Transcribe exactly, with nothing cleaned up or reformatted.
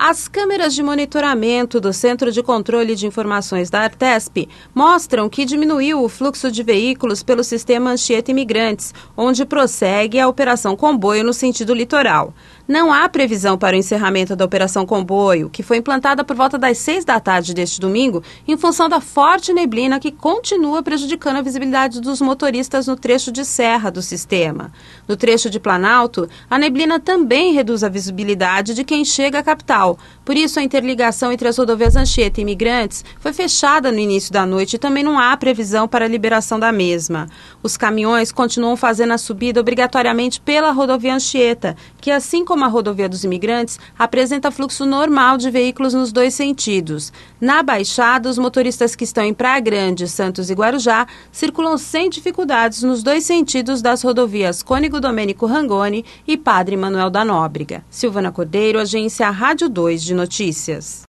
As câmeras de monitoramento do Centro de Controle de Informações da Artesp mostram que diminuiu o fluxo de veículos pelo sistema Anchieta Imigrantes, onde prossegue a Operação Comboio no sentido litoral. Não há previsão para o encerramento da Operação Comboio, que foi implantada por volta das seis da tarde deste domingo, em função da forte neblina que continua prejudicando a visibilidade dos motoristas no trecho de serra do sistema. No trecho de Planalto, a neblina também reduz a visibilidade de quem chega à capital. Por isso, a interligação entre as rodovias Anchieta e Imigrantes foi fechada no início da noite e também não há previsão para a liberação da mesma. Os caminhões continuam fazendo a subida obrigatoriamente pela rodovia Anchieta, que, assim como a rodovia dos Imigrantes, apresenta fluxo normal de veículos nos dois sentidos. Na Baixada, os motoristas que estão em Praia Grande, Santos e Guarujá circulam sem dificuldades nos dois sentidos das rodovias Cônego Domênico Rangoni e Padre Manuel da Nóbrega. Silvana Cordeiro, Agência Rádio dois de Notícias.